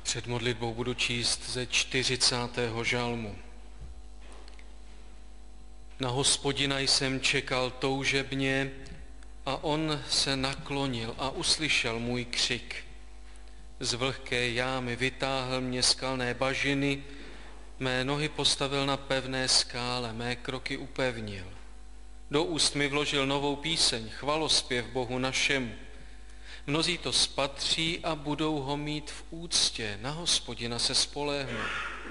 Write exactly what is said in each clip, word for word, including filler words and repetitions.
Před modlitbou budu číst ze čtyřicátého žalmu. Na Hospodina jsem čekal toužebně a on se naklonil a uslyšel můj křik. Z vlhké jámy vytáhl mě skalné bažiny, mé nohy postavil na pevné skále, mé kroky upevnil. Do úst mi vložil novou píseň, chvalospěv Bohu našemu. Mnozí to spatří a budou ho mít v úctě, na Hospodina se spoléhnou.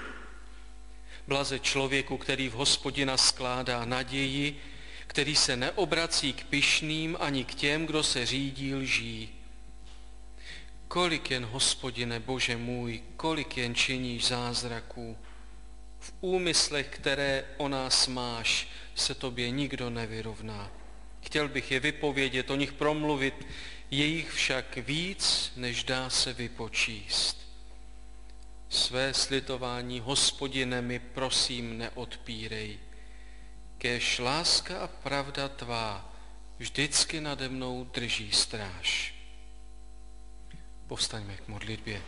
Blaze člověku, který v Hospodina skládá naději, který se neobrací k pyšným ani k těm, kdo se řídí lží. Kolik jen, Hospodine Bože můj, kolik jen činíš zázraků. V úmyslech, které o nás máš, se tobě nikdo nevyrovná. Chtěl bych je vypovědět, o nich promluvit, je jich však víc, než dá se vypočíst. Své slitování, Hospodine, mi prosím neodpírej. Kéž láska a pravda tvá vždycky nade mnou drží stráž. Povstaňme k modlitbě.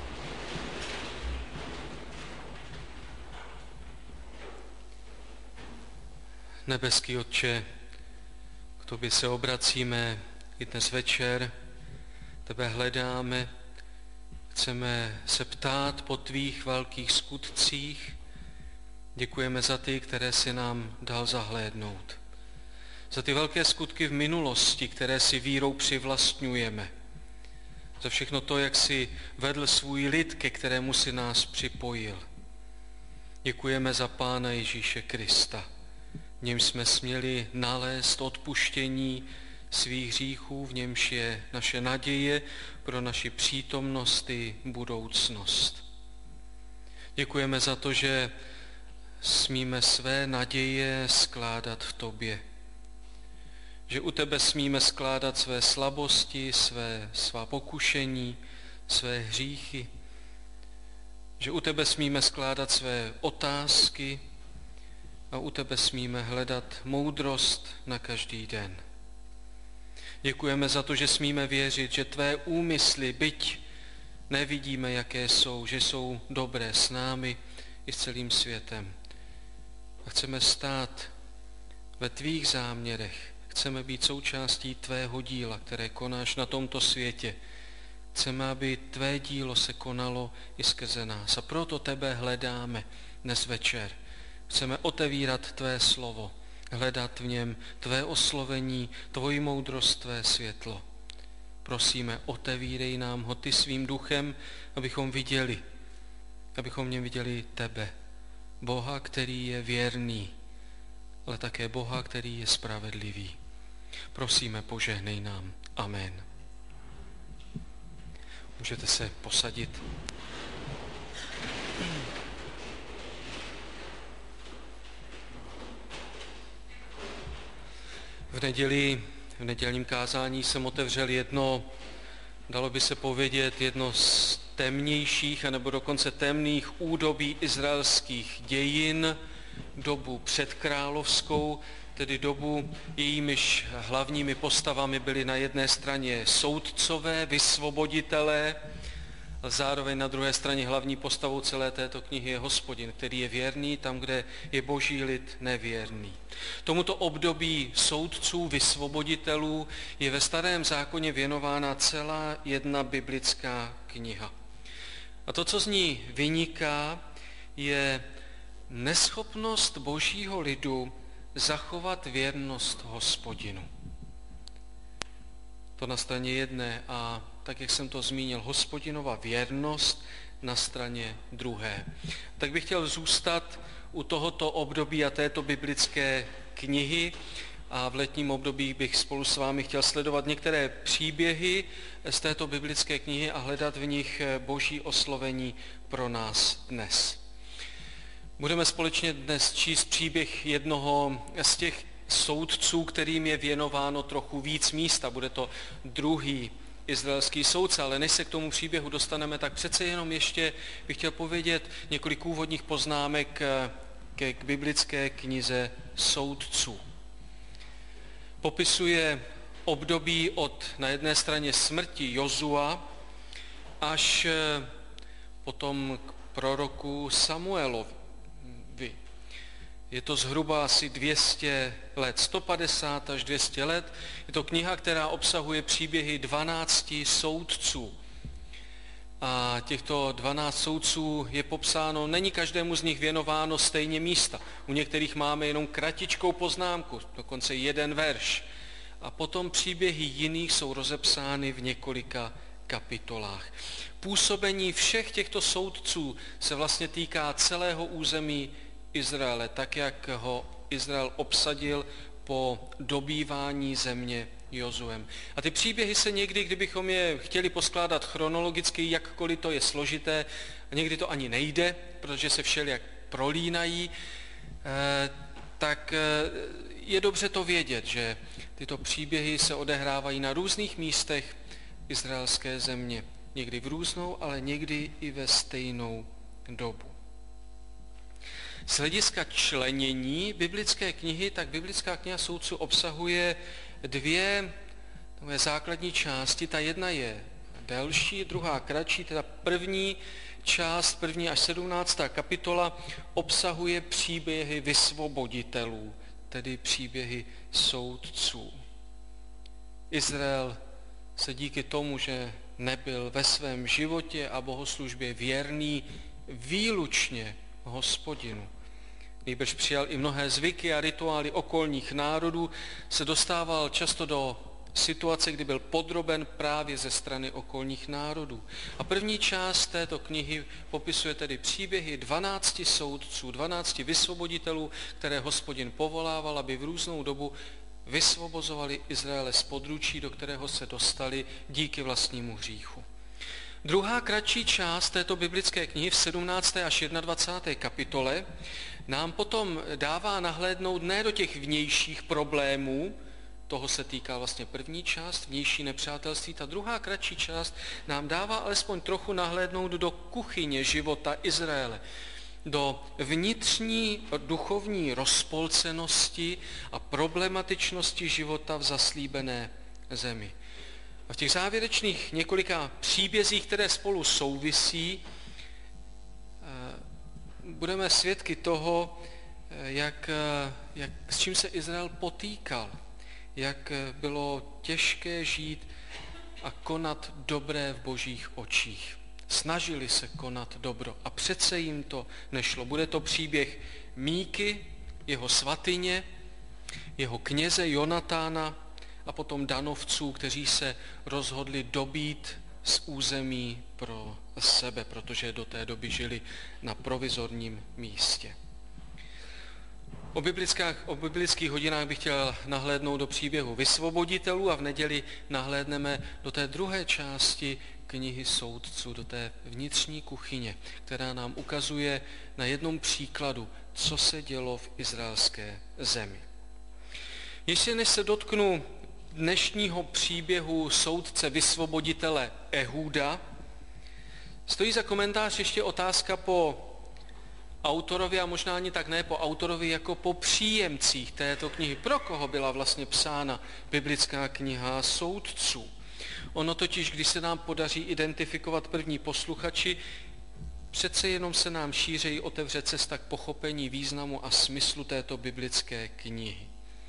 Nebeský Otče, k tobě se obracíme i dnes večer, tebe hledáme, chceme se ptát po tvých velkých skutcích. Děkujeme za ty, které si nám dal zahlédnout. Za ty velké skutky v minulosti, které si vírou přivlastňujeme. Za všechno to, jak si vedl svůj lid, ke kterému si nás připojil. Děkujeme za Pána Ježíše Krista. V něm jsme směli nalézt odpuštění svých hříchů, v němž je naše naděje pro naši přítomnost i budoucnost. Děkujeme za to, že smíme své naděje skládat v tobě. Že u tebe smíme skládat své slabosti, své, svá pokušení, své hříchy. Že u tebe smíme skládat své otázky a u tebe smíme hledat moudrost na každý den. Děkujeme za to, že smíme věřit, že tvé úmysly, byť nevidíme, jaké jsou, že jsou dobré s námi i s celým světem. A chceme stát ve tvých záměrech. Chceme být součástí tvého díla, které konáš na tomto světě. Chceme, aby tvé dílo se konalo i skrze nás. A proto tebe hledáme dnes večer. Chceme otevírat tvé slovo, hledat v něm tvé oslovení, tvoji moudrost, tvé světlo. Prosíme, otevírej nám ho ty svým duchem, abychom viděli, abychom v něm viděli tebe, Boha, který je věrný, ale také Boha, který je spravedlivý. Prosíme, požehnej nám. Amen. Můžete se posadit. V neděli, v nedělním kázání jsem otevřel jedno, dalo by se povědět, jedno z temnějších, anebo dokonce temných údobí izraelských dějin, dobu předkrálovskou, tedy dobu, jejímiž hlavními postavami byly na jedné straně soudcové, vysvoboditelé, a zároveň na druhé straně hlavní postavou celé této knihy je Hospodin, který je věrný tam, kde je boží lid nevěrný. Tomuto období soudců, vysvoboditelů je ve Starém zákoně věnována celá jedna biblická kniha. A to, co z ní vyniká, je neschopnost božího lidu zachovat věrnost Hospodinu. To na straně jedné a tak, jak jsem to zmínil, Hospodinova věrnost na straně druhé. Tak bych chtěl zůstat u tohoto období a této biblické knihy a v letním období bych spolu s vámi chtěl sledovat některé příběhy z této biblické knihy a hledat v nich boží oslovení pro nás dnes. Budeme společně dnes číst příběh jednoho z těch soudců, kterým je věnováno trochu víc místa. Bude to druhý izraelský soudce, ale než se k tomu příběhu dostaneme, tak přece jenom ještě bych chtěl povědět několik úvodních poznámek ke k biblické knize soudců. Popisuje období od na jedné straně smrti Jozua až potom k proroku Samuelovi. Je to zhruba asi dvě stě let, sto padesát až dvě stě let. Je to kniha, která obsahuje příběhy dvanácti soudců. A těchto dvanáct soudců je popsáno, není každému z nich věnováno stejně místa. U některých máme jenom kratičkou poznámku, dokonce jeden verš. A potom příběhy jiných jsou rozepsány v několika kapitolách. Působení všech těchto soudců se vlastně týká celého území Izraele, tak jak ho Izrael obsadil po dobývání země Jozuem. A ty příběhy se někdy, kdybychom je chtěli poskládat chronologicky, jakkoliv to je složité, někdy to ani nejde, protože se všelijak prolínají, tak je dobře to vědět, že tyto příběhy se odehrávají na různých místech izraelské země. Někdy v různou, ale někdy i ve stejnou dobu. Z hlediska členění biblické knihy, tak biblická kniha soudců obsahuje dvě základní části. Ta jedna je delší, druhá kratší. Teda první část, první až sedmnáctá kapitola obsahuje příběhy vysvoboditelů, tedy příběhy soudců. Izrael se díky tomu, že nebyl ve svém životě a bohoslužbě věrný výlučně Hospodinu, nýbrž přijal i mnohé zvyky a rituály okolních národů, se dostával často do situace, kdy byl podroben právě ze strany okolních národů. A první část této knihy popisuje tedy příběhy dvanácti soudců, dvanácti vysvoboditelů, které Hospodin povolával, aby v různou dobu vysvobozovali Izraele z područí, do kterého se dostali díky vlastnímu hříchu. Druhá kratší část této biblické knihy v sedmnácté až dvacáté první kapitole nám potom dává nahlédnout ne do těch vnějších problémů, toho se týká vlastně první část, vnější nepřátelství, ta druhá kratší část nám dává alespoň trochu nahlédnout do kuchyně života Izraele, do vnitřní duchovní rozpolcenosti a problematičnosti života v zaslíbené zemi. A v těch závěrečných několika příbězích, které spolu souvisí, budeme svědky toho, jak, jak, s čím se Izrael potýkal, jak bylo těžké žít a konat dobré v Božích očích. Snažili se konat dobro a přece jim to nešlo. Bude to příběh Míky, jeho svatyně, jeho kněze Jonatána a potom danovců, kteří se rozhodli dobít z území pro sebe, protože do té doby žili na provizorním místě. O, o biblických hodinách bych chtěl nahlédnout do příběhu vysvoboditelů a v neděli nahlédneme do té druhé části knihy soudců, do té vnitřní kuchyně, která nám ukazuje na jednom příkladu, co se dělo v izraelské zemi. Ještě než se dotknu dnešního příběhu soudce vysvoboditele Ehúda, stojí za komentář ještě otázka po autorovi, a možná ani tak ne po autorovi, jako po příjemcích této knihy. Pro koho byla vlastně psána biblická kniha soudců? Ono totiž, když se nám podaří identifikovat první posluchači, přece jenom se nám šířeji otevře cesta k pochopení významu a smyslu této biblické knihy.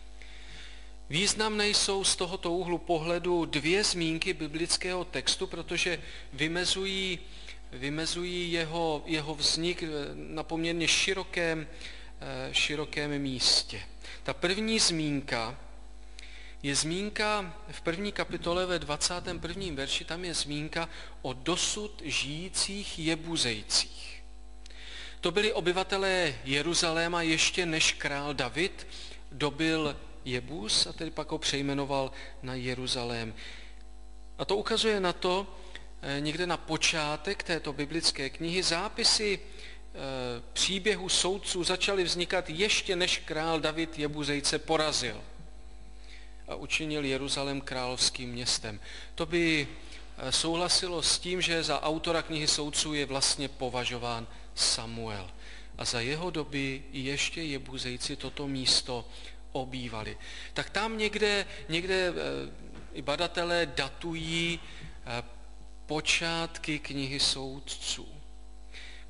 Významné jsou z tohoto úhlu pohledu dvě zmínky biblického textu, protože vymezují, vymezují jeho, jeho vznik na poměrně širokém, širokém místě. Ta první zmínka je zmínka v první kapitole ve dvacátém prvním verši, tam je zmínka o dosud žijících Jebuzejcích. To byli obyvatelé Jeruzaléma ještě než král David dobyl Jebus a tedy pak ho přejmenoval na Jeruzalém. A to ukazuje na to, někde na počátek této biblické knihy, zápisy e, příběhu soudců začaly vznikat ještě než král David Jebuzejce porazil a učinil Jeruzalém královským městem. To by souhlasilo s tím, že za autora knihy soudců je vlastně považován Samuel. A za jeho doby ještě Jebuzejci toto místo obývali. Tak tam někde, někde i badatelé datují počátky knihy soudců.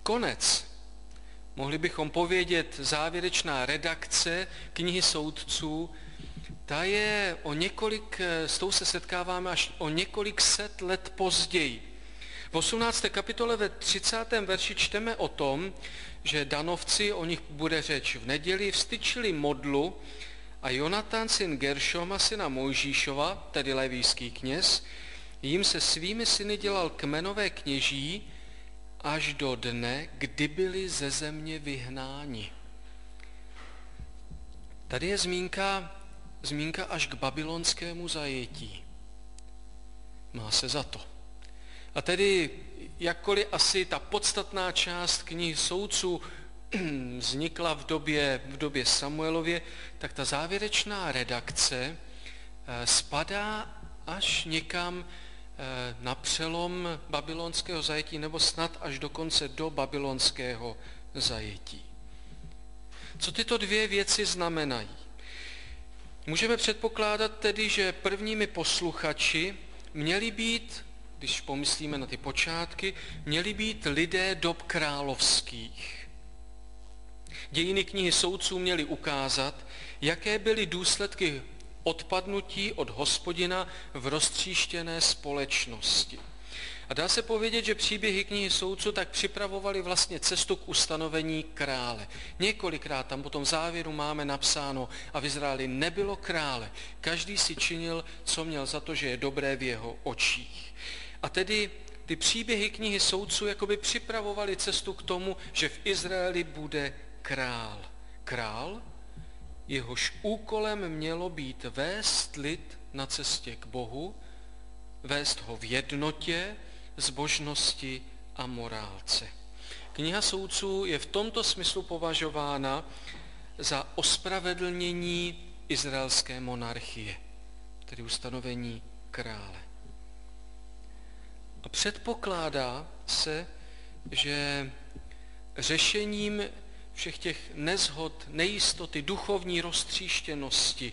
konec, mohli bychom povědět závěrečná redakce knihy Soudců, ta je o několik, s tou se setkáváme až o několik set let později. V osmnácté kapitole ve třicátém verši čteme o tom, že danovci, o nich bude řeč v neděli, vstyčili modlu a Jonatan, syn Geršoma, syna Mojžíšova, tedy levíský kněz, jim se svými syny dělal kmenové kněží až do dne, kdy byli ze země vyhnáni. Tady je zmínka, zmínka až k babylonskému zajetí. Má se za to. A tedy, jakkoliv asi ta podstatná část knihy Soudců vznikla v době, v době Samuelově, tak ta závěrečná redakce spadá až někam na přelom babylonského zajetí, nebo snad až dokonce do babylonského zajetí. Co tyto dvě věci znamenají? Můžeme předpokládat tedy, že prvními posluchači měli být, když pomyslíme na ty počátky, měli být lidé dob královských. Dějiny knihy Soudců měly ukázat, jaké byly důsledky odpadnutí od Hospodina v roztříštěné společnosti. A dá se povědět, že příběhy knihy Soudců tak připravovaly vlastně cestu k ustanovení krále. Několikrát tam potom v závěru máme napsáno, a v Izraeli nebylo krále. Každý si činil, co měl za to, že je dobré v jeho očích. A tedy ty příběhy knihy Soudců jakoby připravovaly cestu k tomu, že v Izraeli bude král. Král, jehož úkolem mělo být vést lid na cestě k Bohu, vést ho v jednotě, zbožnosti a morálce. Kniha Soudců je v tomto smyslu považována za ospravedlnění izraelské monarchie, tedy ustanovení krále. A předpokládá se, že řešením všech těch nezhod, nejistoty, duchovní roztříštěnosti,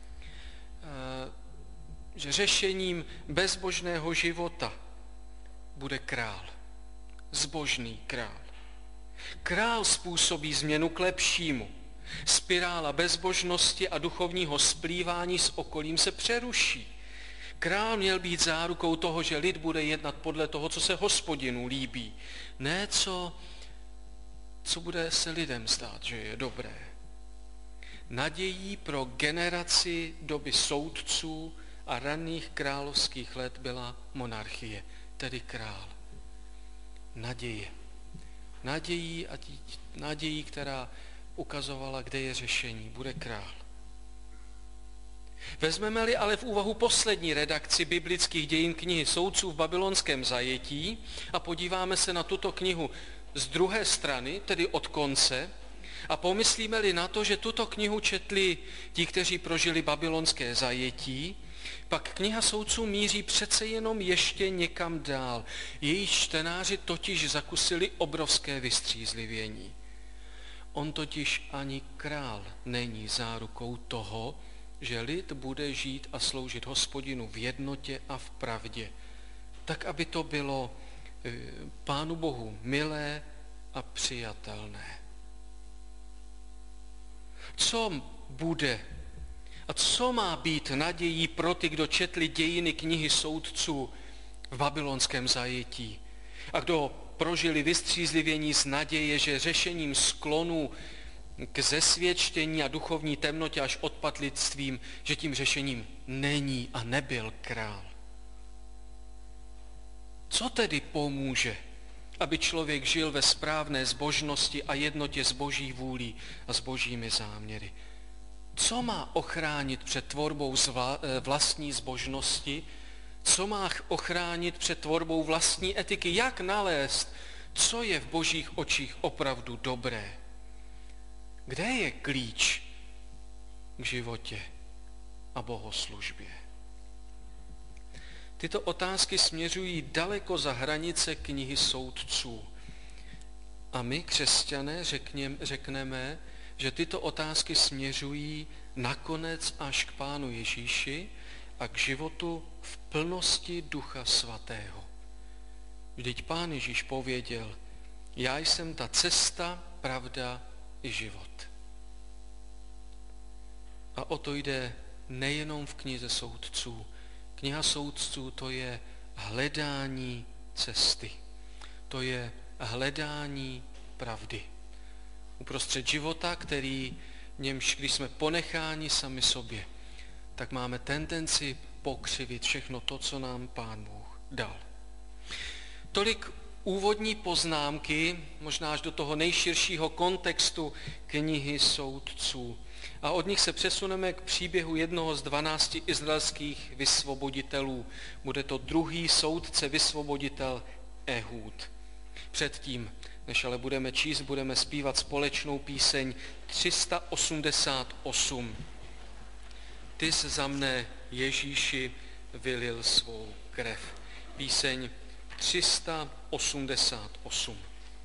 že řešením bezbožného života bude král, zbožný král. Král způsobí změnu k lepšímu. Spirála bezbožnosti a duchovního splývání s okolím se přeruší. Král měl být zárukou toho, že lid bude jednat podle toho, co se Hospodinu líbí. Ne co, co bude se lidem zdát, že je dobré. Nadějí pro generaci doby soudců a raných královských let byla monarchie, tedy král. Naděje. Nadějí, a tí, nadějí, která ukazovala, kde je řešení, bude král. Vezmeme-li ale v úvahu poslední redakci biblických dějin knihy Soudců v babylonském zajetí a podíváme se na tuto knihu z druhé strany, tedy od konce, a pomyslíme-li na to, že tuto knihu četli ti, kteří prožili babylonské zajetí, pak kniha Soudců míří přece jenom ještě někam dál. Její čtenáři totiž zakusili obrovské vystřízlivění. On totiž ani král není zárukou toho, že lid bude žít a sloužit Hospodinu v jednotě a v pravdě, tak, aby to bylo Pánu Bohu milé a přijatelné. Co bude a co má být nadějí pro ty, kdo četli dějiny knihy Soudců v babylonském zajetí a kdo prožili vystřízlivění z naděje, že řešením sklonu k zesvědčení a duchovní temnotě až odpadlictvím, že tím řešením není a nebyl král. Co tedy pomůže, aby člověk žil ve správné zbožnosti a jednotě s Boží vůlí a s Božími záměry? Co má ochránit před tvorbou vlastní zbožnosti? Co má ochránit před tvorbou vlastní etiky? Jak nalézt, co je v Božích očích opravdu dobré? Kde je klíč k životě a bohoslužbě? Tyto otázky směřují daleko za hranice knihy Soudců. A my, křesťané, řekněm, řekneme, že tyto otázky směřují nakonec až k Pánu Ježíši a k životu v plnosti Ducha Svatého. Vždyť Pán Ježíš pověděl, Já jsem ta cesta, pravda i život. A o to jde nejenom v knize Soudců. Kniha Soudců to je hledání cesty. To je hledání pravdy. Uprostřed života, který v němž, když jsme ponecháni sami sobě, tak máme tendenci pokřivit všechno to, co nám Pán Bůh dal. Tolik úvodní poznámky, možná až do toho nejširšího kontextu knihy Soudců. A od nich se přesuneme k příběhu jednoho z dvanácti izraelských vysvoboditelů. Bude to druhý soudce, vysvoboditel Ehud. Předtím, než ale budeme číst, budeme zpívat společnou píseň tři sta osmdesát osm. Ty jsi za mne, Ježíši, vylil svou krev. Píseň tři sta osmdesát osm.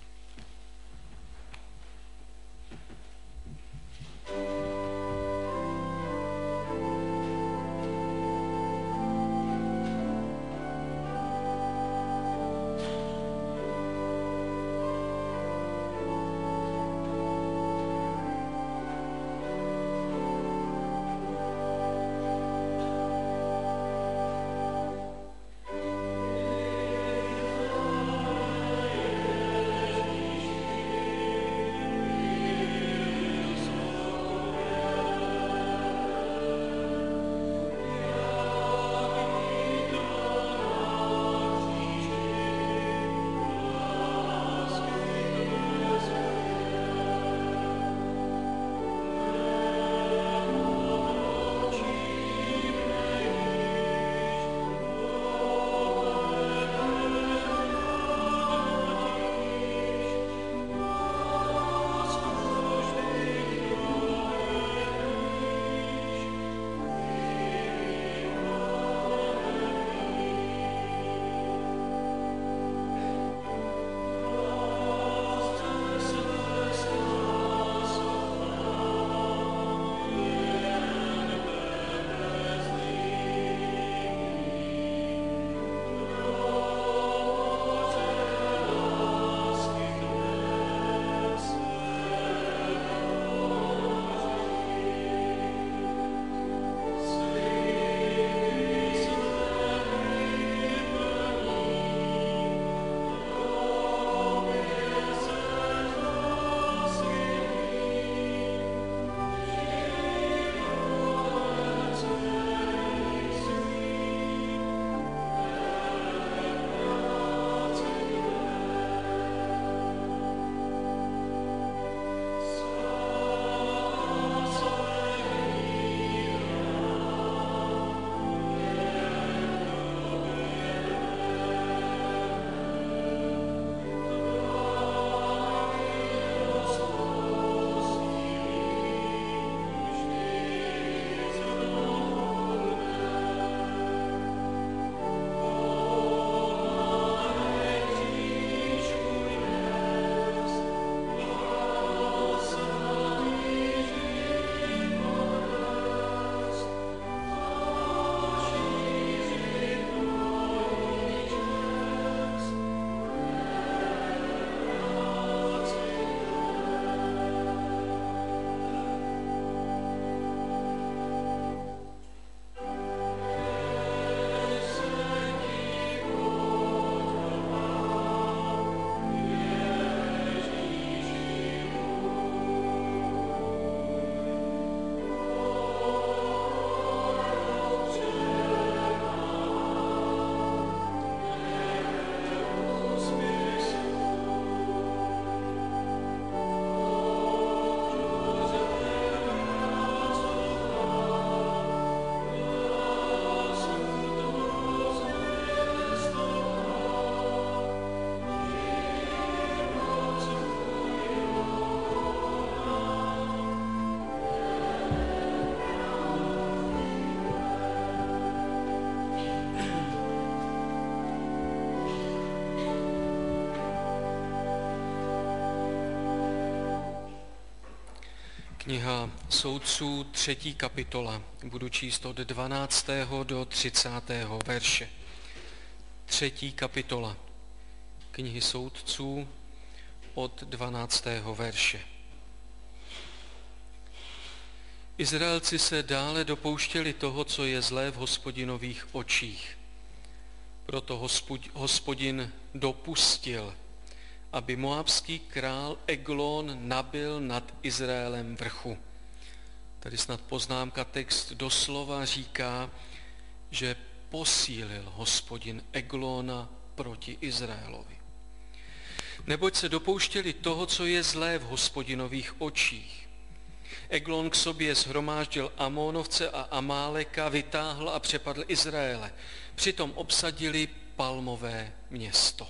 Kniha Soudců, třetí kapitola. Budu číst od dvanáctého do třicátého verše. Třetí kapitola knihy Soudců od dvanáctého verše. Izraelci se dále dopouštěli toho, co je zlé v Hospodinových očích. Proto Hospodin dopustil, aby moabský král Eglon nabyl nad Izraelem vrchu. Tady snad poznámka, text doslova říká, že posílil Hospodin Eglona proti Izraelovi. Neboť se dopouštěli toho, co je zlé v Hospodinových očích. Eglon k sobě shromáždil Amónovce a Amáleka, vytáhl a přepadl Izraele. Přitom obsadili palmové město.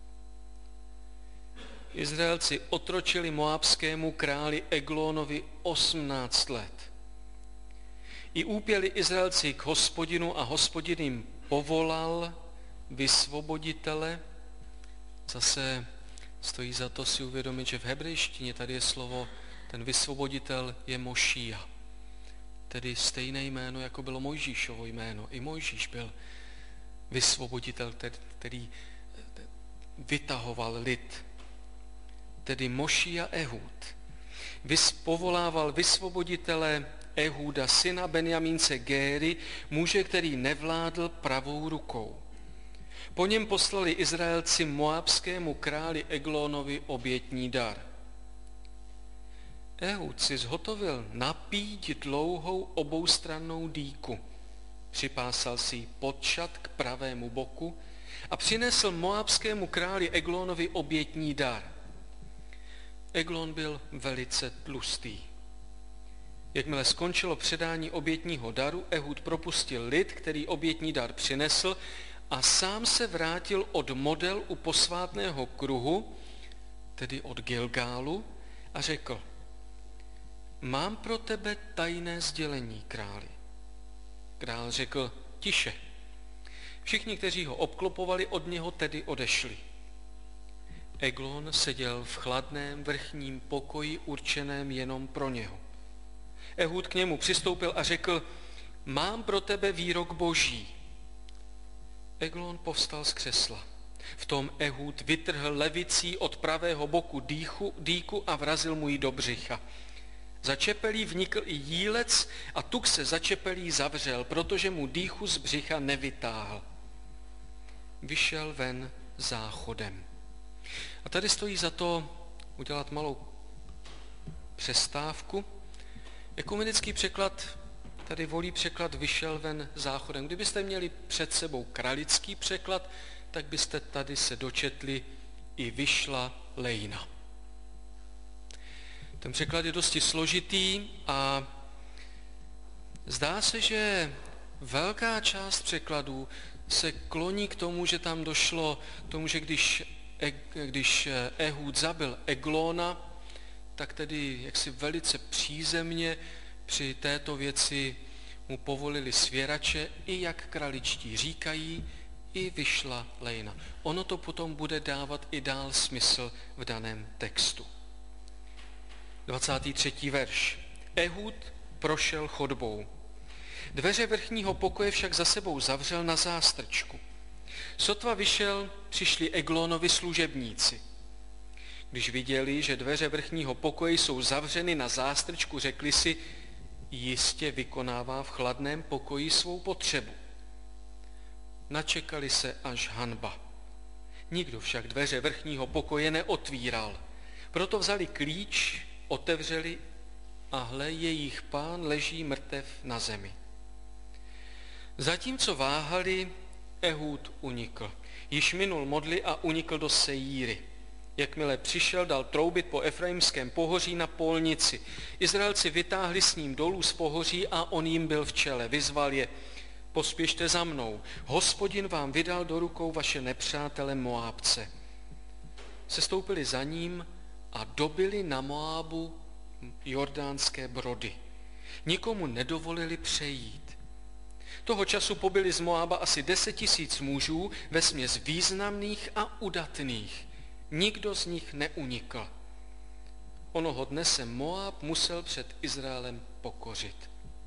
Izraelci otročili moabskému králi Eglonovi osmnáct let. I úpěli Izraelci k Hospodinu a Hospodin jim povolal vysvoboditele. Zase stojí za to si uvědomit, že v hebrejštině tady je slovo, ten vysvoboditel je Mošija. Tedy stejné jméno, jako bylo Mojžíšovo jméno. I Mojžíš byl vysvoboditel, který vytahoval lid. Tedy Mošija Ehud. Vys, povolával vysvoboditele Ehuda, syna Benjamínce Géry, muže, který nevládl pravou rukou. Po něm poslali Izraelci moabskému králi Eglonovi obětní dar. Ehud si zhotovil napít dlouhou oboustrannou dýku. Připásal si ji podšat k pravému boku a přinesl moabskému králi Eglonovi obětní dar. Eglon byl velice tlustý. Jakmile skončilo předání obětního daru, Ehud propustil lid, který obětní dar přinesl, a sám se vrátil od model u posvátného kruhu, tedy od Gilgálu, a řekl: Mám pro tebe tajné sdělení, králi. Král řekl: Tiše. Všichni, kteří ho obklopovali, od něho tedy odešli. Eglon seděl v chladném vrchním pokoji určeném jenom pro něho. Ehud k němu přistoupil a řekl: Mám pro tebe výrok boží. Eglon povstal z křesla. V tom Ehud vytrhl levicí od pravého boku dýchu, dýku a vrazil mu ji do břicha. Za čepelí vnikl i jílec a tuk se za čepelí zavřel, protože mu dýchu z břicha nevytáhl. Vyšel ven záchodem. A tady stojí za to udělat malou přestávku. Ekumenický překlad tady volí překlad vyšel ven záchodem. Kdybyste měli před sebou kralický překlad, tak byste tady se dočetli i vyšla lejna. Ten překlad je dosti složitý a zdá se, že velká část překladů se kloní k tomu, že tam došlo k tomu, že když, když Ehud zabil Eglona, tak tedy jaksi velice přízemně při této věci mu povolili svěrače, i jak kraličtí říkají, i vyšla lejna. Ono to potom bude dávat i dál smysl v daném textu. dvacátý třetí verš. Ehud prošel chodbou. Dveře vrchního pokoje však za sebou zavřel na zástrčku. Sotva vyšel, přišli Eglonovi služebníci. Když viděli, že dveře vrchního pokoje jsou zavřeny na zástrčku, řekli si: jistě vykonává v chladném pokoji svou potřebu. Načekali se až hanba. Nikdo však dveře vrchního pokoje neotvíral. Proto vzali klíč, otevřeli a hle, jejich pán leží mrtev na zemi. Zatímco váhali, Ehud unikl. Již minul modly a unikl do Sejíry. Jakmile přišel, dal troubit po Efraimském pohoří na polnici. Izraelci vytáhli s ním dolů z pohoří a on jim byl v čele. Vyzval je: pospěšte za mnou, Hospodin vám vydal do rukou vaše nepřátele Moábce. Sestoupili za ním a dobili na Moábu jordánské brody. Nikomu nedovolili přejít. Toho času pobili z Moába asi deset tisíc mužů, vesměs významných a udatných. Nikdo z nich neunikl. Onoho dne se Moáb musel před Izraelem pokořit.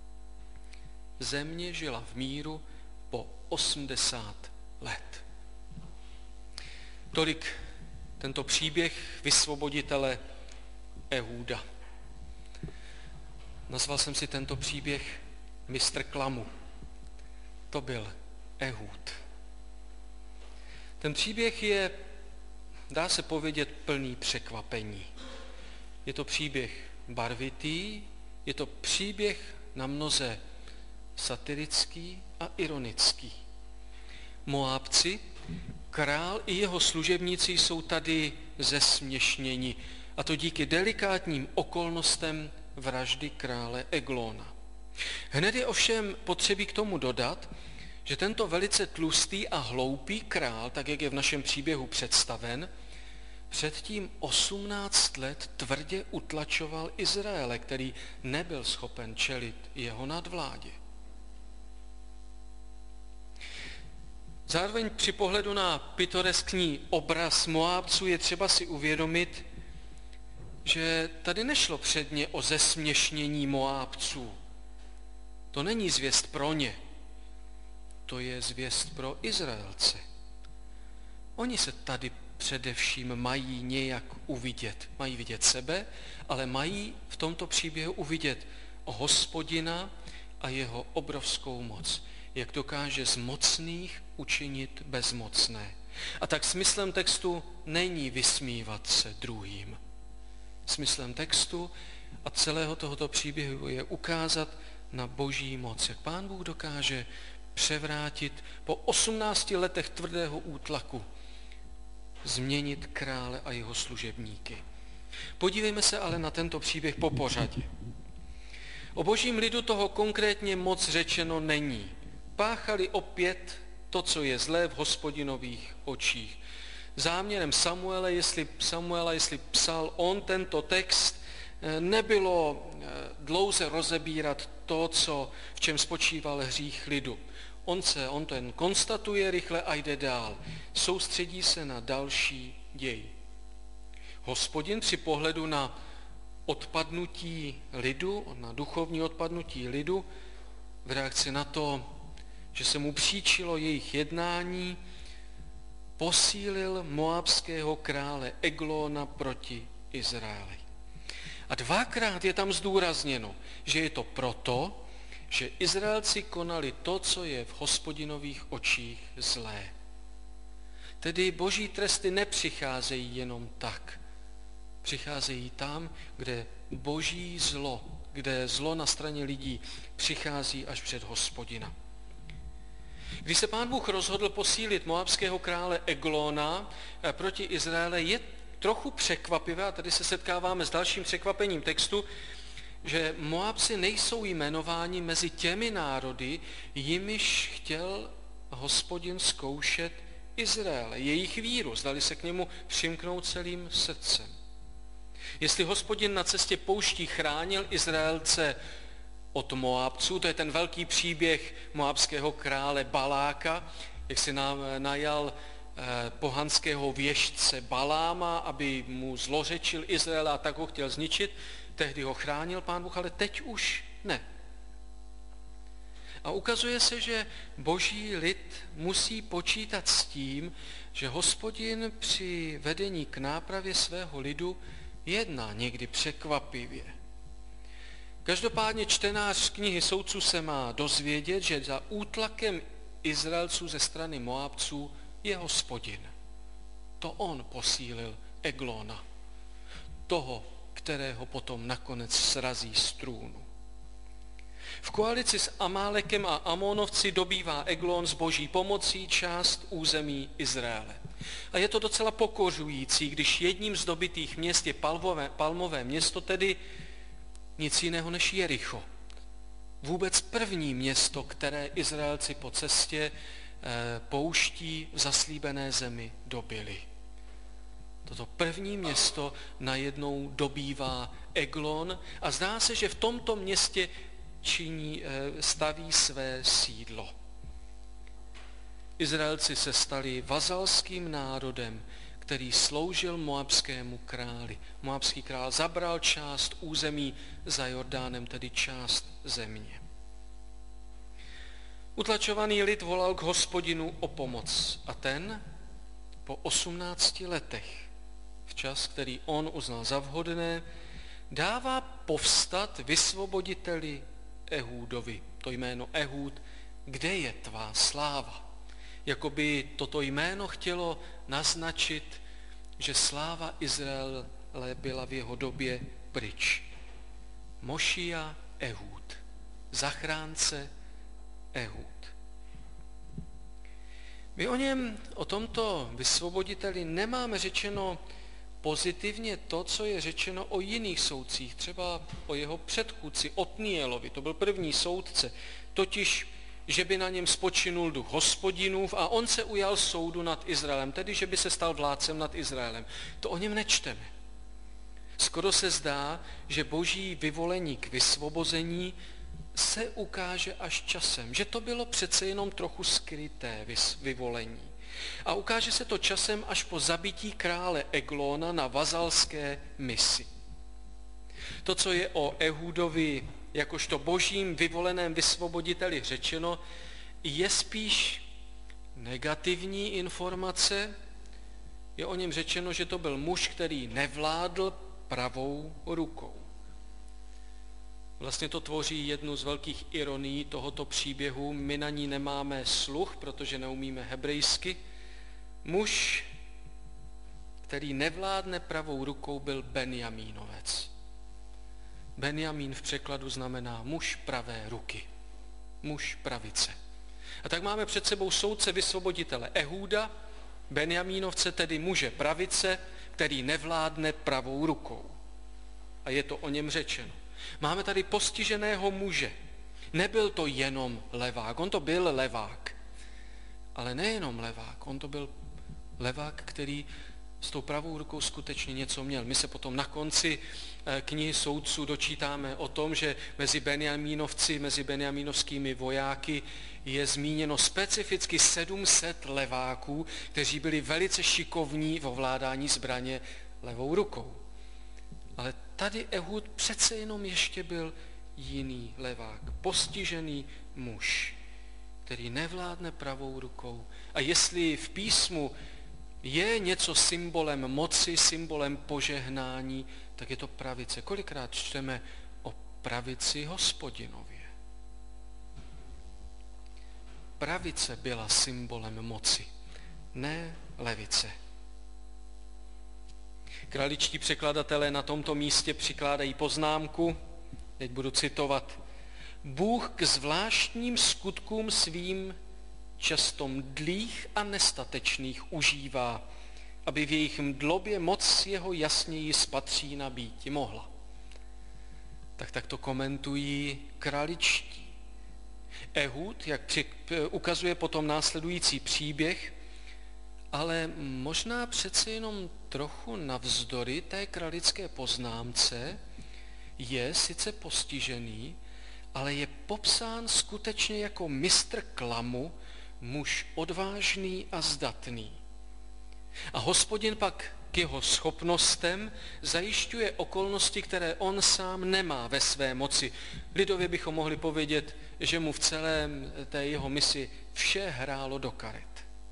Země žila v míru po osmdesát let. Tolik tento příběh vysvoboditele Ehúda. Nazval jsem si tento příběh Mistr klamu. To byl Ehúd. Ten příběh je, dá se povědět, plný překvapení. Je to příběh barvitý, je to příběh na mnoze satirický a ironický. Moábci, král i jeho služebníci jsou tady zesměšněni, a to díky delikátním okolnostem vraždy krále Eglóna. Hned je ovšem potřebí k tomu dodat, že tento velice tlustý a hloupý král, tak jak je v našem příběhu představen, předtím osmnáct let tvrdě utlačoval Izraele, který nebyl schopen čelit jeho nadvládě. Zároveň při pohledu na pitoreskní obraz Moábců je třeba si uvědomit, že tady nešlo předně o zesměšnění Moábců. To není zvěst pro ně, to je zvěst pro Izraelce. Oni se tady především mají nějak uvidět. Mají vidět sebe, ale mají v tomto příběhu uvidět Hospodina a jeho obrovskou moc. Jak dokáže z mocných učinit bezmocné. A tak smyslem textu není vysmívat se druhým. Smyslem textu a celého tohoto příběhu je ukázat na boží moc. Jak Pán Bůh dokáže převrátit po osmnácti letech tvrdého útlaku, změnit krále a jeho služebníky. Podívejme se ale na tento příběh po pořadě. O božím lidu toho konkrétně moc řečeno není. Páchali opět to, co je zlé v Hospodinových očích. Záměrem Samuela, jestli, Samuela, jestli psal on tento text, nebylo dlouze rozebírat to, co, v čem spočíval hřích lidu. On se, on ten konstatuje rychle a jde dál. Soustředí se na další děj. Hospodin při pohledu na odpadnutí lidu, na duchovní odpadnutí lidu, v reakci na to, že se mu příčilo jejich jednání, posílil moabského krále Eglóna proti Izraeli. A dvakrát je tam zdůrazněno, že je to proto, že Izraelci konali to, co je v Hospodinových očích zlé. Tedy boží tresty nepřicházejí jenom tak. Přicházejí tam, kde boží zlo, kde zlo na straně lidí přichází až před Hospodina. Když se Pán Bůh rozhodl posílit moabského krále Eglóna proti Izraele, je trochu překvapivé, a tady se setkáváme s dalším překvapením textu, že Moabci nejsou jmenováni mezi těmi národy, jimiž chtěl Hospodin zkoušet Izraele, jejich víru, zdali se k němu přimknout celým srdcem. Jestli Hospodin na cestě pouští chránil Izraelce od Moabců, to je ten velký příběh moabského krále Baláka, jak si najal pohanského věštce Baláma, aby mu zlořečil Izrael a tak ho chtěl zničit, tehdy ho chránil Pán Bůh, ale teď už ne. A ukazuje se, že boží lid musí počítat s tím, že Hospodin při vedení k nápravě svého lidu jedná někdy překvapivě. Každopádně čtenář knihy Soudců se má dozvědět, že za útlakem Izraelců ze strany Moabců je Hospodin. To on posílil Eglóna, toho, kterého potom nakonec srazí z trůnu. V koalici s Amálekem a Amonovci dobývá Eglón s boží pomocí část území Izraele. A je to docela pokořující, když jedním z dobitých měst je palmové, palmové město, tedy nic jiného než Jericho. Vůbec první město, které Izraelci po cestě e, pouští v zaslíbené zemi dobili. Toto první město najednou dobývá Eglón a zdá se, že v tomto městě činí, staví své sídlo. Izraelci se stali vazalským národem, který sloužil moabskému králi. Moabský král zabral část území za Jordánem, tedy část země. Utlačovaný lid volal k Hospodinu o pomoc a ten po osmnácti letech v čas, který on uznal za vhodné, dává povstat vysvoboditeli Ehúdovi. To jméno Ehúd, kde je tvá sláva? Jakoby toto jméno chtělo naznačit, že sláva Izraele byla v jeho době pryč. Mošia Ehúd, zachránce Ehúd. My o něm, o tomto vysvoboditeli, nemáme řečeno pozitivně to, co je řečeno o jiných soudcích, třeba o jeho předchůdci Otnielovi, to byl první soudce, totiž, že by na něm spočinul duch Hospodinův a on se ujal soudu nad Izraelem, tedy, že by se stal vládcem nad Izraelem. To o něm nečteme. Skoro se zdá, že boží vyvolení k vysvobození se ukáže až časem, že to bylo přece jenom trochu skryté vyvolení. A ukáže se to časem až po zabití krále Eglóna na vazalské misi. To, co je o Ehúdovi jakožto božím vyvoleném vysvoboditeli řečeno, je spíš negativní informace. Je o něm řečeno, že to byl muž, který nevládl pravou rukou. Vlastně to tvoří jednu z velkých ironií tohoto příběhu. My na ní nemáme sluch, protože neumíme hebrejsky. Muž, který nevládne pravou rukou, byl Benjamínovec. Benjamín v překladu znamená muž pravé ruky, muž pravice. A tak máme před sebou soudce vysvoboditele Ehúda, Benjamínovce, tedy muže pravice, který nevládne pravou rukou. A je to o něm řečeno. Máme tady postiženého muže. Nebyl to jenom levák, on to byl levák. Ale nejenom levák, on to byl levák, který s tou pravou rukou skutečně něco měl. My se potom na konci knihy soudců dočítáme o tom, že mezi Benjamínovci, mezi benjamínovskými vojáky je zmíněno specificky sedm set leváků, kteří byli velice šikovní v ovládání zbraně levou rukou. Ale tady Ehúd přece jenom ještě byl jiný levák, postižený muž, který nevládne pravou rukou. A jestli v písmu je něco symbolem moci, symbolem požehnání, tak je to pravice. Kolikrát čteme o pravici Hospodinově? Pravice byla symbolem moci, ne levice. Kraličtí překladatelé na tomto místě přikládají poznámku, teď budu citovat: Bůh k zvláštním skutkům svým často mdlých a nestatečných užívá, aby v jejich mdlobě moc jeho jasněji spatří nabýti mohla. Tak tak to komentují kraličtí. Ehúd, jak při, ukazuje potom následující příběh, ale možná přece jenom trochu navzdory té kralické poznámce, je sice postižený, ale je popsán skutečně jako mistr klamu, muž odvážný a zdatný. A Hospodin pak k jeho schopnostem zajišťuje okolnosti, které on sám nemá ve své moci. Lidově bychom mohli povědět, že mu v celém té jeho misi vše hrálo do karet.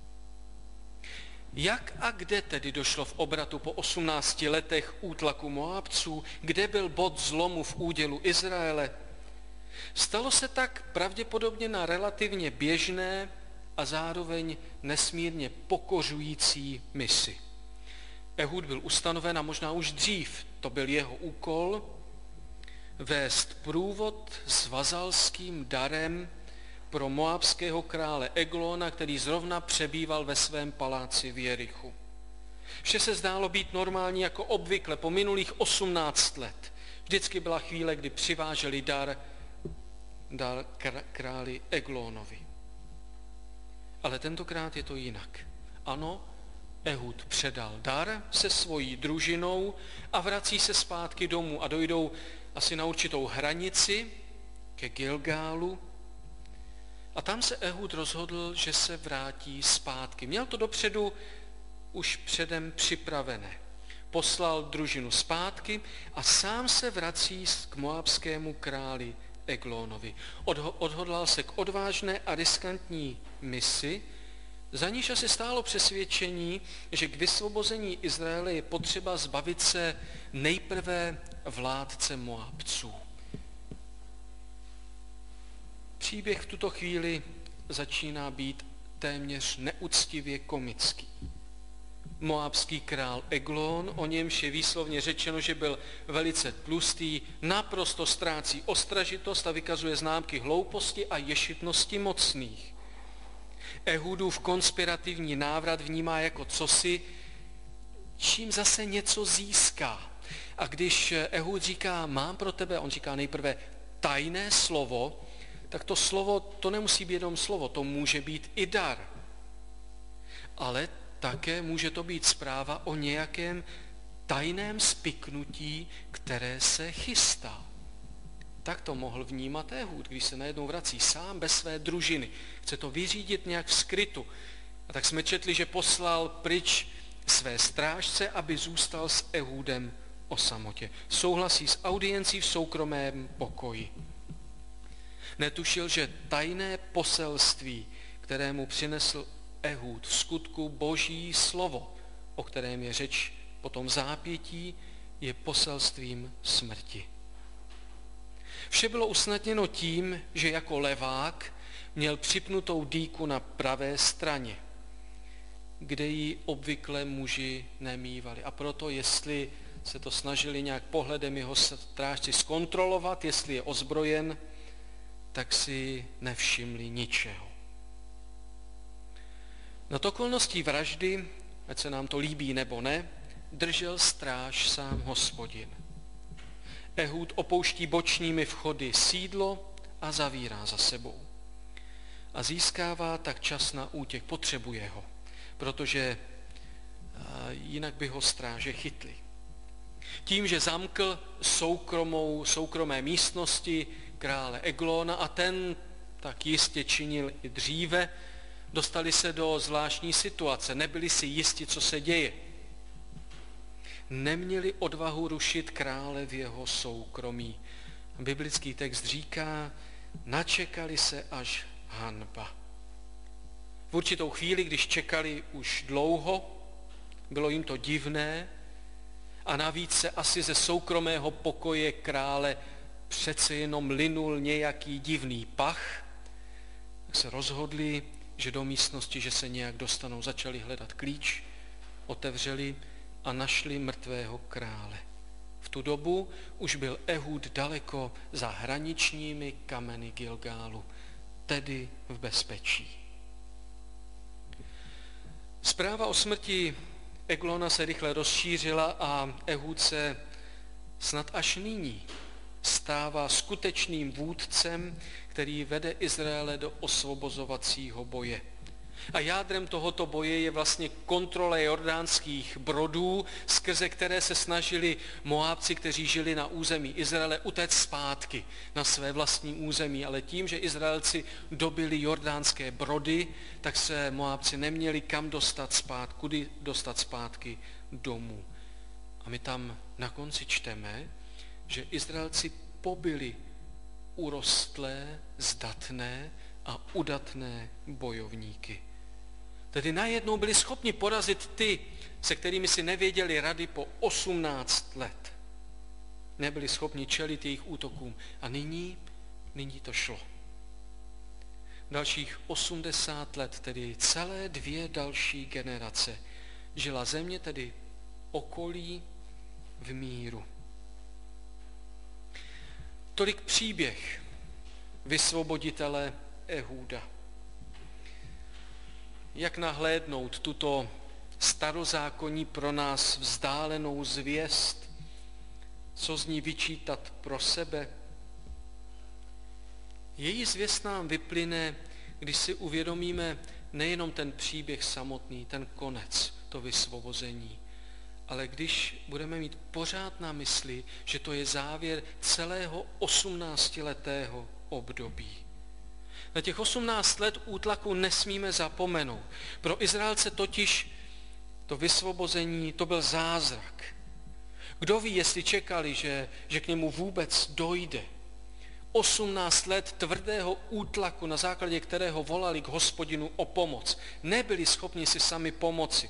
Jak a kde tedy došlo v obratu po osmnácti letech útlaku Moabců, kde byl bod zlomu v údělu Izraele? Stalo se tak pravděpodobně na relativně běžné a zároveň nesmírně pokořující misi. Ehúd byl ustanoven a možná už dřív, to byl jeho úkol, vést průvod s vazalským darem pro moabského krále Eglóna, který zrovna přebýval ve svém paláci v Jerichu. Vše se zdálo být normální jako obvykle po minulých osmnáct let. Vždycky byla chvíle, kdy přiváželi dar, dar králi Eglónovi. Ale tentokrát je to jinak. Ano, Ehúd předal dar se svojí družinou a vrací se zpátky domů a dojdou asi na určitou hranici ke Gilgálu. A tam se Ehúd rozhodl, že se vrátí zpátky. Měl to dopředu už předem připravené. Poslal družinu zpátky a sám se vrací k moabskému králi Eglónovi. Odhodlal se k odvážné a riskantní misi Za níž asi stálo přesvědčení, že k vysvobození Izraele je potřeba zbavit se nejprve vládce Moabců. Příběh v tuto chvíli začíná být téměř neúctivě komický. Moabský král Eglon, o němž je výslovně řečeno, že byl velice tlustý, naprosto ztrácí ostražitost a vykazuje známky hlouposti a ješitnosti mocných. Ehudův konspirativní návrat vnímá jako cosi, čím zase něco získá. A když Ehud říká, mám pro tebe, on říká nejprve tajné slovo, tak to slovo, to nemusí být jenom slovo, to může být i dar. Ale také může to být zpráva o nějakém tajném spiknutí, které se chystá. Tak to mohl vnímat Ehud, když se najednou vrací sám bez své družiny. Chce to vyřídit nějak v skrytu. A tak jsme četli, že poslal pryč své strážce, aby zůstal s Ehudem o samotě. Souhlasí s audiencí v soukromém pokoji. Netušil, že tajné poselství, kterému přinesl Ehud, v skutku boží slovo, o kterém je řeč potom v zápětí, je poselstvím smrti. Vše bylo usnadněno tím, že jako levák měl připnutou dýku na pravé straně, kde ji obvykle muži nemívali. A proto, jestli se to snažili nějak pohledem jeho strážci zkontrolovat, jestli je ozbrojen, tak si nevšimli ničeho. Nad okolností vraždy, ať se nám to líbí nebo ne, držel stráž sám Hospodin. Ehud opouští bočními vchody sídlo a zavírá za sebou. A získává tak čas na útěk, potřebuje ho, protože jinak by ho stráže chytli. Tím, že zamkl soukromou, soukromé místnosti krále Eglona a ten tak jistě činil i dříve, dostali se do zvláštní situace, nebyli si jisti, co se děje. Neměli odvahu rušit krále v jeho soukromí. Biblický text říká, načekali se až hanba. V určitou chvíli, když čekali už dlouho, bylo jim to divné a navíc se asi ze soukromého pokoje krále přece jenom linul nějaký divný pach, tak se rozhodli, že do místnosti, že se nějak dostanou, začali hledat klíč, otevřeli a našli mrtvého krále. V tu dobu už byl Ehud daleko za hraničními kameny Gilgálu, tedy v bezpečí. Zpráva o smrti Eglona se rychle rozšířila a Ehud se snad až nyní stává skutečným vůdcem, který vede Izraele do osvobozovacího boje. A jádrem tohoto boje je vlastně kontrola jordánských brodů, skrze které se snažili Moábci, kteří žili na území Izraele, utéct zpátky na své vlastní území. Ale tím, že Izraelci dobili jordánské brody, tak se Moábci neměli kam dostat zpátky, kudy dostat zpátky domů. A my tam na konci čteme, že Izraelci pobili urostlé, zdatné a udatné bojovníky. Tedy najednou byli schopni porazit ty, se kterými si nevěděli rady po osmnáct let. Nebyli schopni čelit jejich útokům. A nyní, nyní to šlo. Dalších osmdesát let, tedy celé dvě další generace, žila země, tedy okolí, v míru. Tolik příběh vysvoboditele Ehuda. Jak nahlédnout tuto starozákonní pro nás vzdálenou zvěst, co z ní vyčítat pro sebe? Její zvěst nám vyplyne, když si uvědomíme nejenom ten příběh samotný, ten konec, to vysvobození, ale když budeme mít pořád na mysli, že to je závěr celého osmnáctiletého období. Na těch osmnáct let útlaku nesmíme zapomenout. Pro Izraelce totiž to vysvobození, to byl zázrak. Kdo ví, jestli čekali, že, že k němu vůbec dojde. osmnáct let tvrdého útlaku, na základě kterého volali k Hospodinu o pomoc. Nebyli schopni si sami pomoci.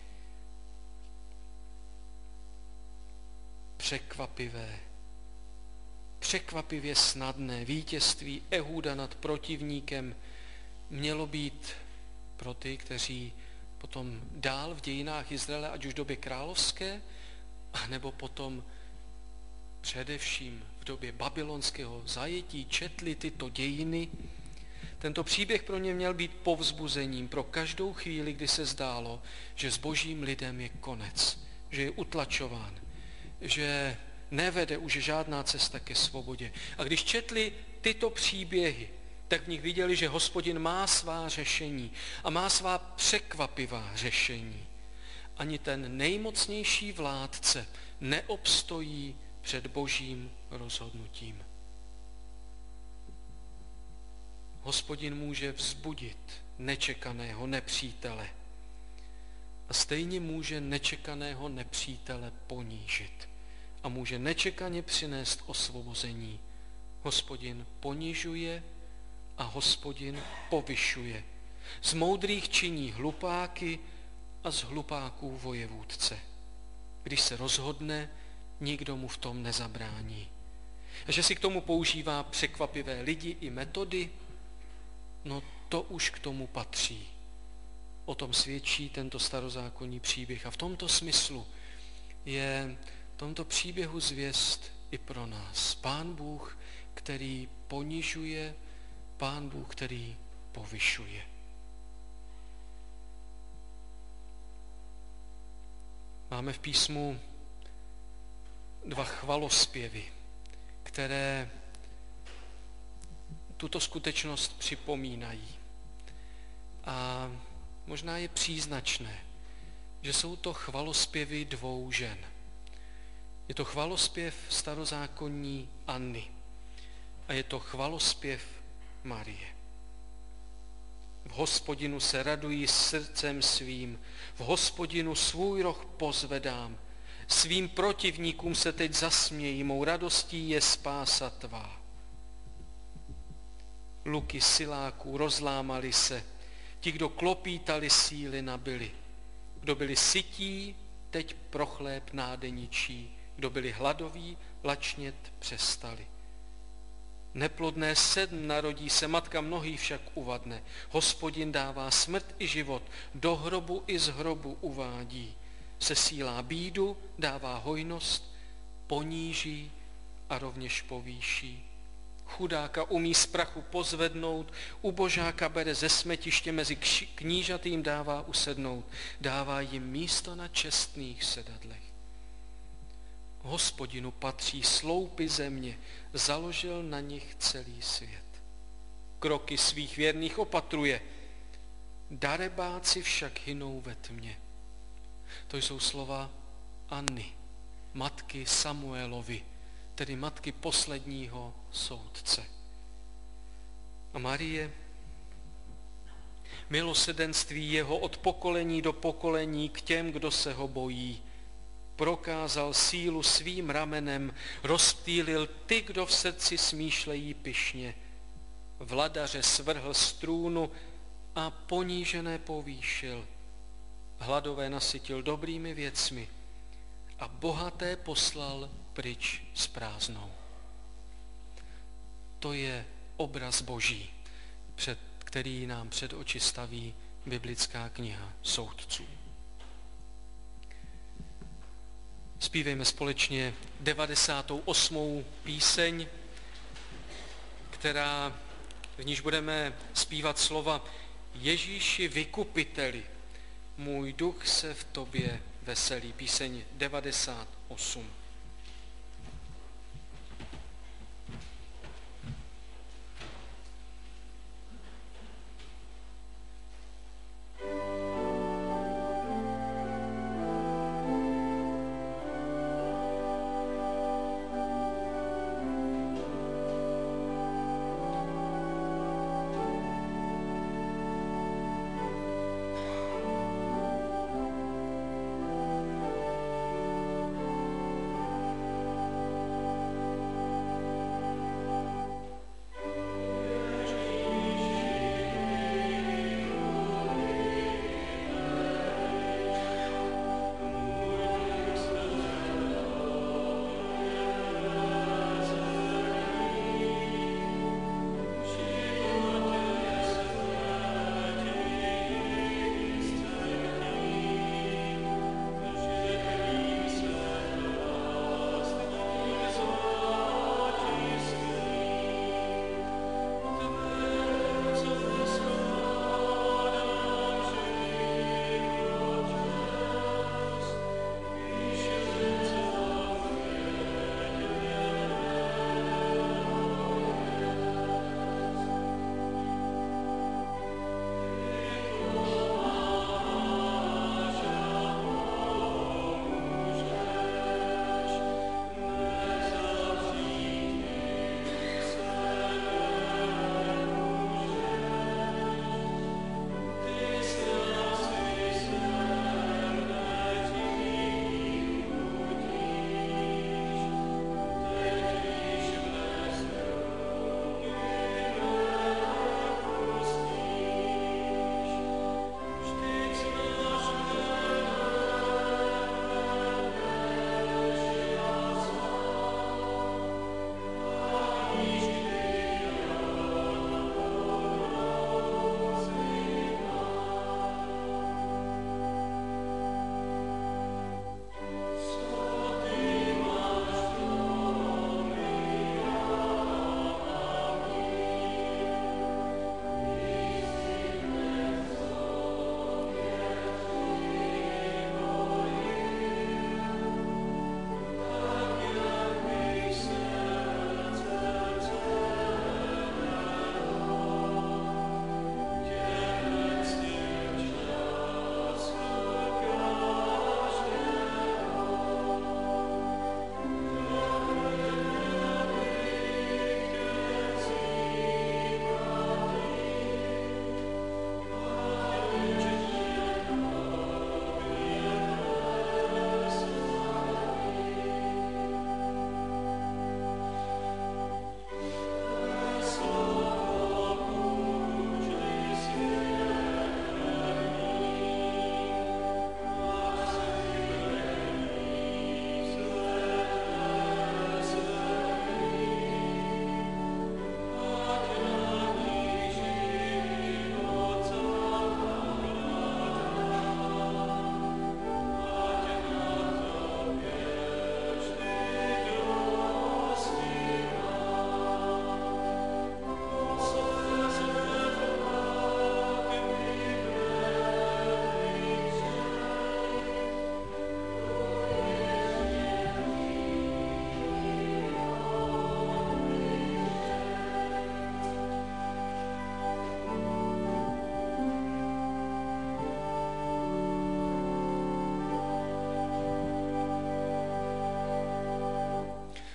Překvapivé, překvapivě snadné vítězství Ehúda nad protivníkem mělo být pro ty, kteří potom dál v dějinách Izraele, ať už v době královské, anebo potom především v době babylonského zajetí četli tyto dějiny. Tento příběh pro ně měl být povzbuzením pro každou chvíli, kdy se zdálo, že s božím lidem je konec, že je utlačován, že nevede už žádná cesta ke svobodě. A když četli tyto příběhy, tak v nich viděli, že Hospodin má svá řešení a má svá překvapivá řešení. Ani ten nejmocnější vládce neobstojí před božím rozhodnutím. Hospodin může vzbudit nečekaného nepřítele a stejně může nečekaného nepřítele ponížit a může nečekaně přinést osvobození. Hospodin ponižuje a Hospodin povyšuje. Z moudrých činí hlupáky a z hlupáků vojevůdce. Když se rozhodne, nikdo mu v tom nezabrání. A že si k tomu používá překvapivé lidi i metody, no to už k tomu patří. O tom svědčí tento starozákonní příběh. A v tomto smyslu je v tomto příběhu zvěst i pro nás. Pán Bůh, který ponižuje, Pán Bůh, který povyšuje. Máme v písmu dva chvalospěvy, které tuto skutečnost připomínají. A možná je příznačné, že jsou to chvalospěvy dvou žen. Je to chvalospěv starozákonní Anny a je to chvalospěv Marie. V Hospodinu se raduji srdcem svým, v Hospodinu svůj roh pozvedám, svým protivníkům se teď zasmějí, mou radostí je spása tvá. Luky siláků rozlámaly se, ti, kdo klopítali, síly nabyli. Kdo byli sytí, teď pro chléb nádeničí, kdo byli hladoví, lačnět přestali. Neplodné sedm narodí se, matka mnohý však uvadne. Hospodin dává smrt i život, do hrobu i z hrobu uvádí. Sesílá bídu, dává hojnost, poníží a rovněž povýší. Chudáka umí z prachu pozvednout, ubožáka bere ze smetiště, mezi knížatým dává usednout, dává jim místo na čestných sedadlech. Hospodinu patří sloupy země, založil na nich celý svět. Kroky svých věrných opatruje, darebáci však hynou ve tmě. To jsou slova Anny, matky Samuelovi, tedy matky posledního soudce. A Marie, milosrdenství jeho od pokolení do pokolení k těm, kdo se ho bojí. Prokázal sílu svým ramenem, rozptýlil ty, kdo v srdci smýšlejí pyšně. Vladaře svrhl z trůnu a ponížené povýšil. Hladové nasytil dobrými věcmi a bohaté poslal pryč s prázdnou. To je obraz Boží, před, který nám před oči staví biblická kniha soudců. Zpívejme společně devadesátou osmou píseň, která, v níž budeme zpívat slova Ježíši vykupiteli, můj duch se v tobě veselí. Píseň devadesát osm.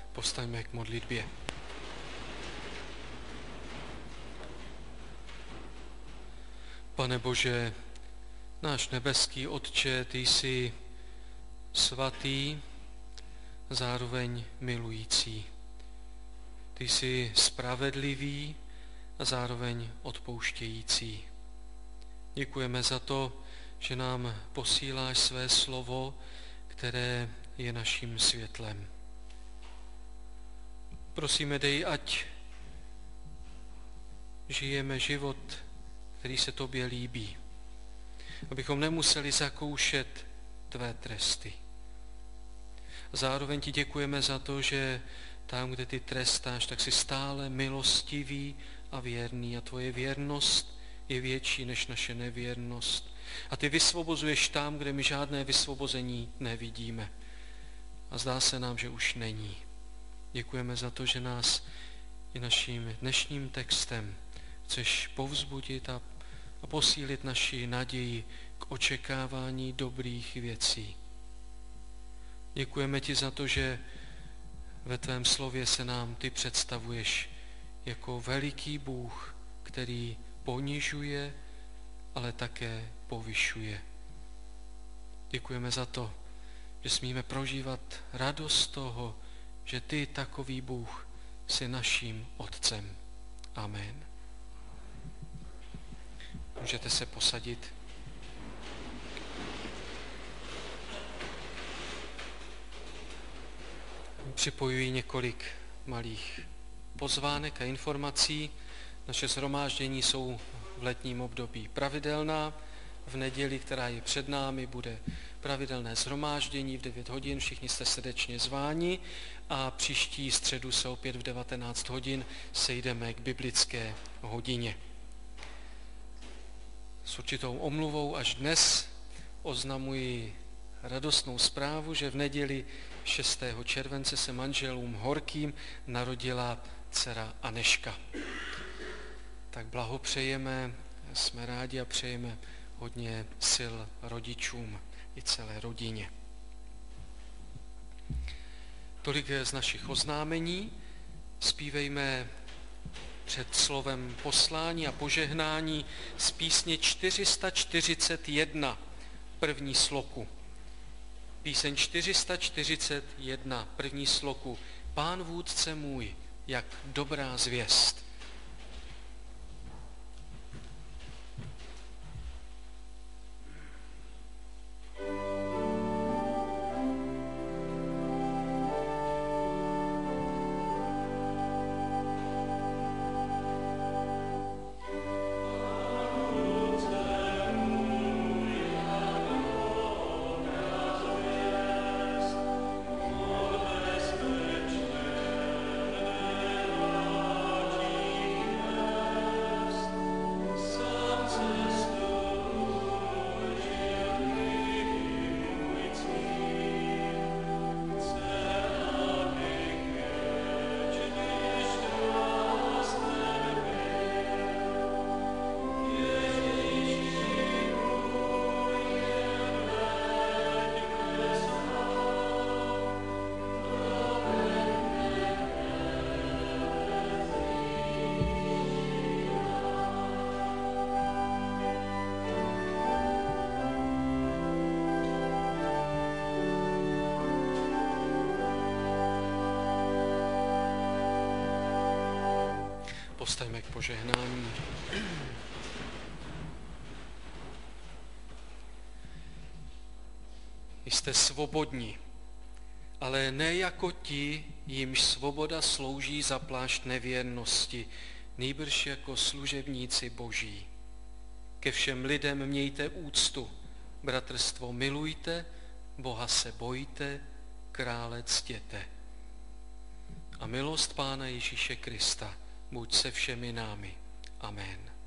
Povstaňme k modlitbě. Pane Bože, náš nebeský Otče, ty jsi svatý, zároveň milující. Ty jsi spravedlivý a zároveň odpouštějící. Děkujeme za to, že nám posíláš své slovo, které je naším světlem. Prosíme, dej, ať žijeme život, který se tobě líbí, abychom nemuseli zakoušet tvé tresty. Zároveň ti děkujeme za to, že tam, kde ty trestáš, tak jsi stále milostivý a věrný a tvoje věrnost je větší než naše nevěrnost. A ty vysvobozuješ tam, kde my žádné vysvobození nevidíme. A zdá se nám, že už není. Děkujeme za to, že nás i naším dnešním textem chceš povzbudit a, a posílit naši naději k očekávání dobrých věcí. Děkujeme ti za to, že ve tvém slově se nám ty představuješ jako veliký Bůh, který ponižuje, ale také povyšuje. Děkujeme za to, že smíme prožívat radost toho, že ty, takový Bůh, jsi naším Otcem. Amen. Můžete se posadit. Připojuji několik malých pozvánek a informací. Naše shromáždění jsou v letním období pravidelná. V neděli, která je před námi, bude pravidelné shromáždění v devět hodin. Všichni jste srdečně zváni a příští středu se opět v devatenáct hodin sejdeme k biblické hodině. S určitou omluvou až dnes oznamuji radostnou zprávu, že v neděli šestého července se manželům Horkým narodila dcera Aneška. Tak blahopřejeme, jsme rádi a přejeme hodně sil rodičům i celé rodině. Tolik z našich oznámení. Zpívejme před slovem poslání a požehnání z písně čtyři sta čtyřicet jedna, první sloku. Píseň čtyři sta čtyřicet jedna, první sloku. Pán vůdce můj, jak dobrá zvěst. Povstaňme k požehnání. Jste svobodní, ale ne jako ti, jimž svoboda slouží za plášť nevěrnosti, nýbrž jako služebníci Boží. Ke všem lidem mějte úctu, bratrstvo milujte, Boha se bojte, krále ctěte. A milost Pána Ježíše Krista buď se všemi námi. Amen.